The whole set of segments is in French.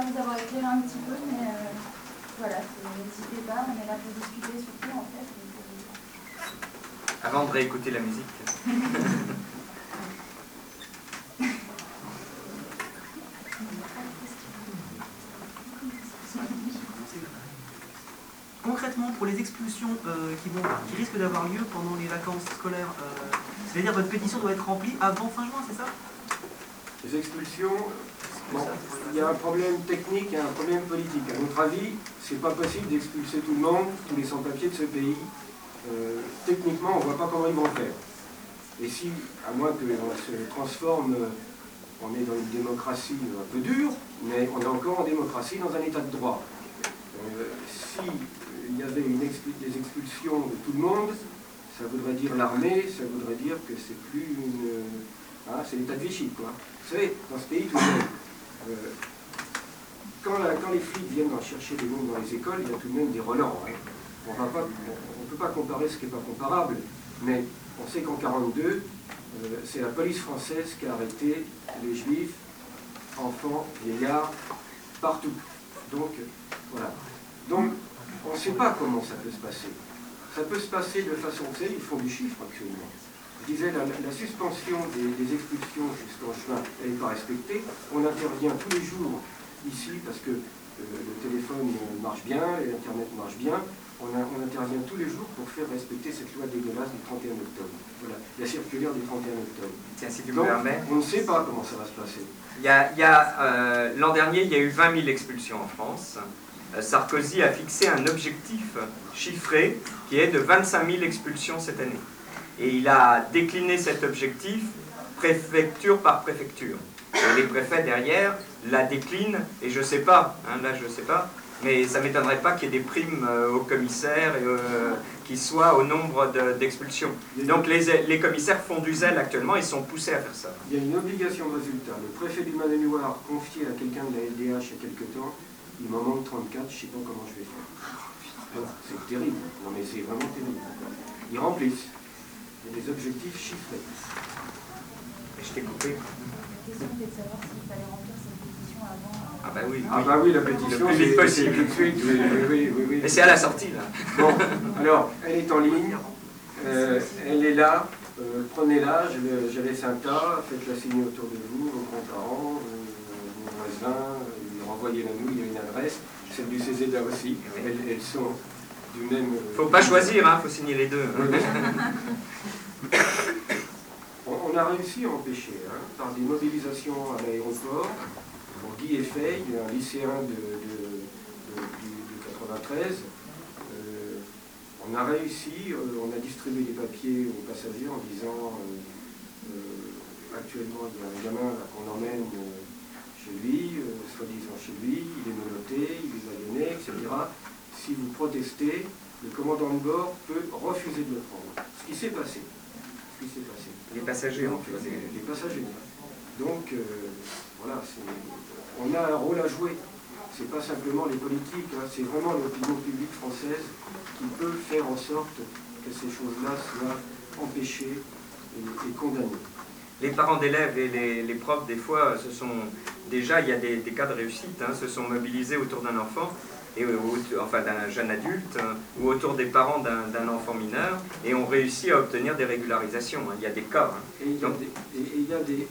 vous avoir éclairé un petit peu, mais voilà, n'hésitez pas, on est là pour discuter surtout en fait. Avant de réécouter la musique. Concrètement, pour les expulsions qui risquent d'avoir lieu pendant les vacances scolaires, c'est-à-dire votre pétition doit être remplie avant fin juin, c'est ça? Les expulsions, bon, il y a un problème technique et un problème politique. À notre avis, c'est pas possible d'expulser tout le monde, tous les sans-papiers de ce pays. Techniquement, on ne voit pas comment ils vont faire. Et si, à moins qu'on se transforme, on est dans une démocratie un peu dure, mais on est encore en démocratie dans un état de droit. Si il y avait des expulsions de tout le monde, ça voudrait dire l'armée, ça voudrait dire que c'est plus une... Hein, c'est l'état de Vichy, quoi. Vous savez, dans ce pays, tout de même, quand les flics viennent chercher des mômes dans les écoles, il y a tout de même des relents. Hein. On ne peut pas comparer ce qui n'est pas comparable, mais on sait qu'en 1942, c'est la police française qui a arrêté les juifs, enfants, vieillards, partout. Donc, voilà. Donc, on ne sait pas comment ça peut se passer. Ça peut se passer de façon, vous savez, ils font du chiffre actuellement. Je disais, la suspension des expulsions jusqu'en juin, elle n'est pas respectée. On intervient tous les jours ici parce que le téléphone marche bien, l'Internet marche bien. On intervient tous les jours pour faire respecter cette loi dégueulasse du 31 octobre. Voilà, la circulaire du 31 octobre. Tiens, si tu me Donc, permets. on ne sait pas comment ça va se passer. L'an dernier, il y a eu 20 000 expulsions en France. Sarkozy a fixé un objectif chiffré qui est de 25 000 expulsions cette année. Et il a décliné cet objectif préfecture par préfecture. Et les préfets derrière la déclinent, et je ne sais pas, hein, là je ne sais pas, mais ça ne m'étonnerait pas qu'il y ait des primes aux commissaires qui soient au nombre d'expulsions. Donc les commissaires font du zèle actuellement, ils sont poussés à faire ça. Il y a une obligation de résultat. Le préfet du Maine-et-Loire confié à quelqu'un de la LDH il y a quelque temps, il m'en manque 34, je ne sais pas comment je vais faire. C'est terrible, non mais c'est vraiment terrible. Ils remplissent. Il y a des objectifs chiffrés. Et je t'ai coupé. La question était de savoir s'il fallait remplir cette pétition avant. Ah bah oui. Ah bah oui, la pétition, le plus vite possible. tout de suite. Oui. Mais c'est à la sortie là. Bon, alors, elle est en ligne, elle est là, prenez-la, je laisse un tas, faites-la signer autour de vous, vos grands-parents, vos voisins, renvoyez-la nous, il y a une adresse, celle du CZA aussi, elles sont du même... Faut pas choisir, hein, faut signer les deux. On a réussi à empêcher, hein, par des mobilisations à l'aéroport, pour Guy Eiffel, un lycéen du 93, on a réussi, on a distribué des papiers aux passagers en disant actuellement il y a un gamin qu'on emmène chez lui, soi-disant chez lui, il est menotté, il est baïonné, etc. Si vous protestez, le commandant de bord peut refuser de le prendre. Ce qui s'est passé. Les passagers ont fait. Les passagers. Donc, voilà, on a un rôle à jouer. C'est pas simplement les politiques, hein, c'est vraiment l'opinion publique française qui peut faire en sorte que ces choses-là soient empêchées et condamnées. Les parents d'élèves et les profs, des fois, déjà, il y a des cas de réussite, hein, se sont mobilisés autour d'un enfant, enfin d'un jeune adulte, ou autour des parents d'un enfant mineur, et ont réussi à obtenir des régularisations. Hein. Il y a des cas. Hein. Et il y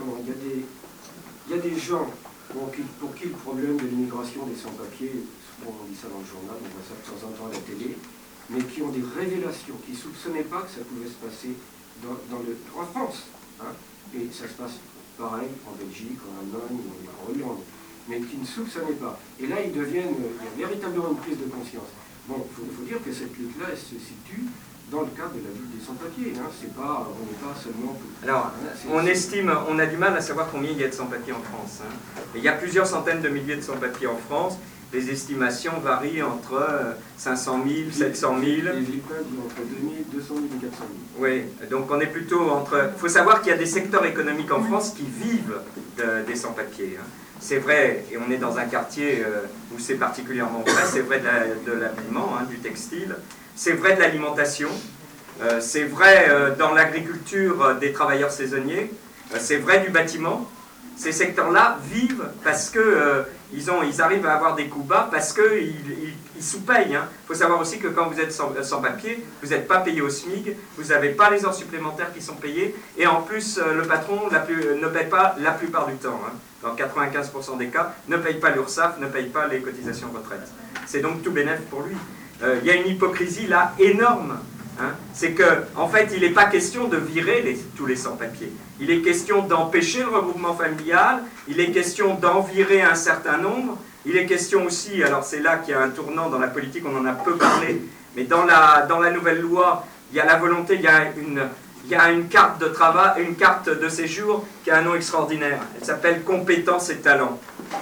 a des gens pour qui le problème de l'immigration des sans-papiers, souvent on dit ça dans le journal, on voit ça de temps en temps à la télé, mais qui ont des révélations, qui ne soupçonnaient pas que ça pouvait se passer en France. Hein. Et ça se passe pareil en Belgique, en Allemagne, en Hollande, mais qui ne soupçonnaient pas. Et là, il y a véritablement une prise de conscience. Bon, il faut dire que cette lutte-là, elle se situe dans le cadre de la lutte des sans-papiers. Hein. On n'est pas seulement... Alors, on estime, on a du mal à savoir combien il y a de sans-papiers en France. Hein. Il y a plusieurs centaines de milliers de sans-papiers en France. Les estimations varient entre 500 000, 700 000. Les Villepin dit entre 200 000 et 400 000. Oui, donc on est plutôt entre... Il faut savoir qu'il y a des secteurs économiques en France qui vivent des sans-papiers. Hein. C'est vrai, et on est dans un quartier où c'est particulièrement vrai, c'est vrai de l'habillement, hein, du textile, c'est vrai de l'alimentation, c'est vrai dans l'agriculture des travailleurs saisonniers, c'est vrai du bâtiment. Ces secteurs-là vivent parce que Ils arrivent à avoir des coups bas parce qu'ils sous-payent. Il faut savoir aussi que quand vous êtes sans papier, vous n'êtes pas payé au SMIC, vous n'avez pas les heures supplémentaires qui sont payées, et en plus, le patron ne paye pas la plupart du temps, dans 95% des cas, ne paye pas l'URSSAF, ne paye pas les cotisations retraite. C'est donc tout bénef pour lui. Il y a une hypocrisie là énorme. C'est qu'en fait, il n'est pas question de virer tous les sans-papiers. Il est question d'empêcher le regroupement familial, il est question d'en virer un certain nombre, il est question aussi, alors c'est là qu'il y a un tournant dans la politique, on en a peu parlé, mais dans la nouvelle loi, il y a la volonté, il y a une carte de travail, une carte de séjour qui a un nom extraordinaire. Elle s'appelle compétences et talents.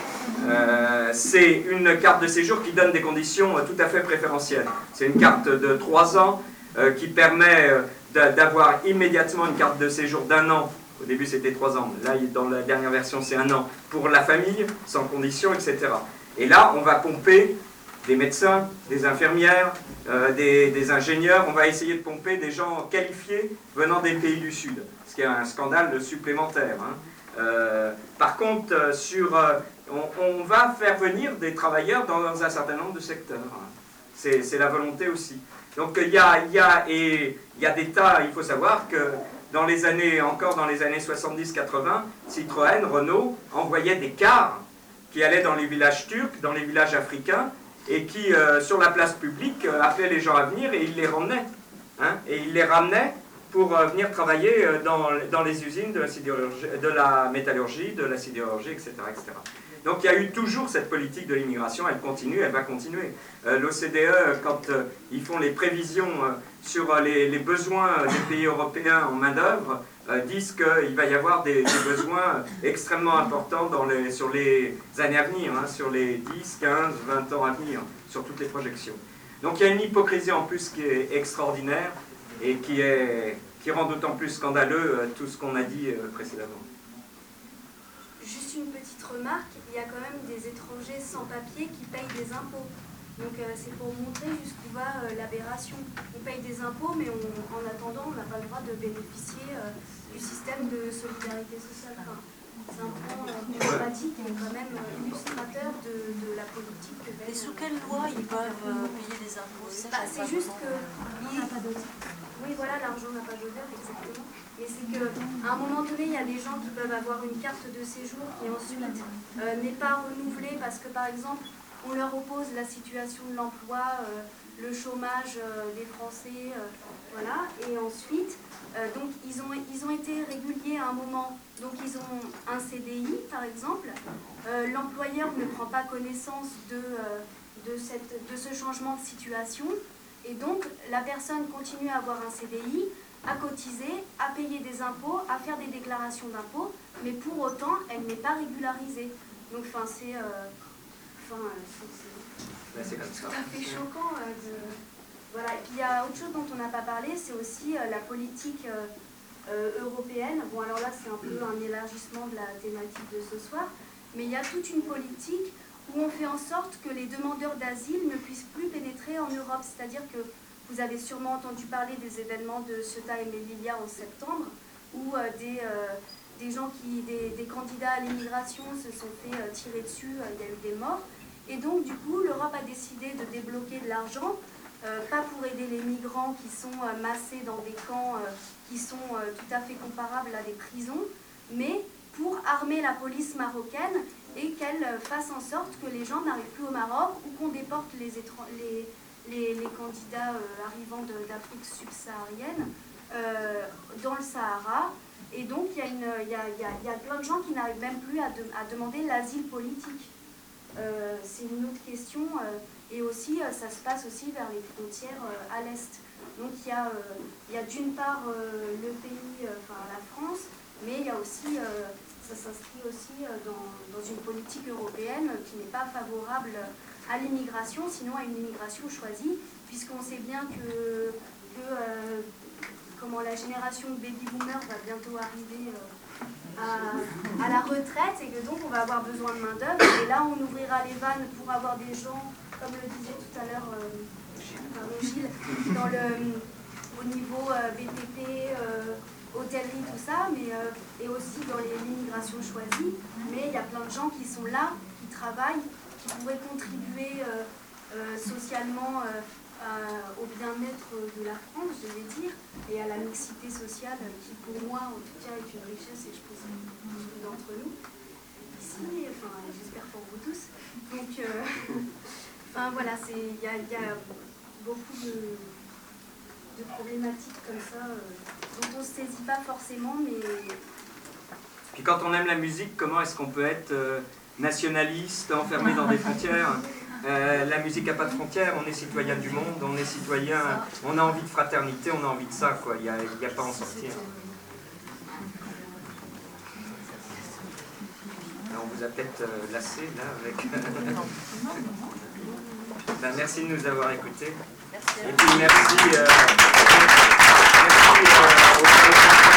C'est une carte de séjour qui donne des conditions tout à fait préférentielles. C'est une carte de 3 ans qui permet d'avoir immédiatement une carte de séjour d'1 an. Au début c'était 3 ans, là dans la dernière version c'est 1 an pour la famille, sans condition, etc. Et là on va pomper des médecins, des infirmières, des ingénieurs, on va essayer de pomper des gens qualifiés venant des pays du Sud, ce qui est un scandale supplémentaire. Par contre, on va faire venir des travailleurs dans un certain nombre de secteurs. C'est la volonté aussi. Donc il y a des tas, il faut savoir que encore dans les années 70-80, Citroën, Renault envoyaient des cars qui allaient dans les villages turcs, dans les villages africains, et qui, sur la place publique, appelaient les gens à venir et ils les ramenaient. Et ils les ramenaient pour venir travailler dans les usines de la métallurgie, de la sidérurgie, etc., etc. Donc il y a eu toujours cette politique de l'immigration, elle continue, elle va continuer. L'OCDE, quand ils font les prévisions sur les besoins des pays européens en main-d'œuvre, disent qu'il va y avoir des besoins extrêmement importants sur les années à venir, sur les 10, 15, 20 ans à venir, sur toutes les projections. Donc il y a une hypocrisie en plus qui est extraordinaire et qui rend d'autant plus scandaleux tout ce qu'on a dit précédemment. Juste une petite remarque, il y a quand même des étrangers sans papier qui payent des impôts. Donc c'est pour montrer jusqu'où va l'aberration. On paye des impôts, mais en attendant, on n'a pas le droit de bénéficier du système de solidarité sociale. Enfin, c'est un point problématique et quand même illustrateur de la politique que Et sous quelle loi ils peuvent payer des impôts? C'est juste que... Oui, voilà, l'argent n'a pas d'odeur, exactement. Mais c'est qu'à un moment donné, il y a des gens qui peuvent avoir une carte de séjour qui ensuite n'est pas renouvelée parce que, par exemple, on leur oppose la situation de l'emploi, le chômage des Français, voilà. Et ensuite, donc ils ont été réguliers à un moment. Donc ils ont un CDI, par exemple. L'employeur ne prend pas connaissance de ce changement de situation. Et donc, la personne continue à avoir un CDI, à cotiser, à payer des impôts, à faire des déclarations d'impôts, mais pour autant, elle n'est pas régularisée. Donc, c'est tout à fait choquant. Voilà. Et puis, il y a autre chose dont on n'a pas parlé, c'est aussi la politique européenne. Bon, alors là, c'est un peu un élargissement de la thématique de ce soir, mais il y a toute une politique où on fait en sorte que les demandeurs d'asile ne puissent plus pénétrer en Europe. C'est-à-dire que vous avez sûrement entendu parler des événements de Ceuta et Melilla en septembre, où des candidats à l'immigration se sont fait tirer dessus, il y a eu des morts. Et donc, du coup, l'Europe a décidé de débloquer de l'argent, pas pour aider les migrants qui sont massés dans des camps qui sont tout à fait comparables à des prisons, mais pour armer la police marocaine et qu'elle fasse en sorte que les gens n'arrivent plus au Maroc ou qu'on déporte les candidats arrivant d'Afrique subsaharienne dans le Sahara. Et donc, il y a plein de gens qui n'arrivent même plus à demander l'asile politique. C'est une autre question. Et aussi, ça se passe aussi vers les frontières à l'Est. Donc, il y a d'une part le pays, la France, mais il y a aussi... ça s'inscrit aussi dans une politique européenne qui n'est pas favorable à l'immigration, sinon à une immigration choisie, puisqu'on sait bien que la génération de baby-boomers va bientôt arriver à la retraite et que donc on va avoir besoin de main-d'œuvre. Et là, on ouvrira les vannes pour avoir des gens, comme le disait tout à l'heure Gilles, au niveau BTP, hôtellerie, tout ça, et aussi dans l'immigration choisie. Mais il y a plein de gens qui sont là, qui travaillent, qui pourraient contribuer socialement au bien-être de la France, je vais dire, et à la mixité sociale qui, pour moi, en tout cas, est une richesse, et je pense pour beaucoup d'entre nous, ici, enfin, j'espère pour vous tous. Donc, enfin, voilà, il y a beaucoup de problématiques comme ça dont on ne se saisit pas forcément, mais... Puis quand on aime la musique, comment est-ce qu'on peut être nationaliste, enfermé dans des frontières? La musique n'a pas de frontières, on est citoyen du monde, on est citoyen, on a envie de fraternité, on a envie de ça, quoi. Il n'y a pas à en sortir. Alors, on vous a peut-être lassé là avec. Ben, merci de nous avoir écoutés. Merci. Et puis merci, merci aux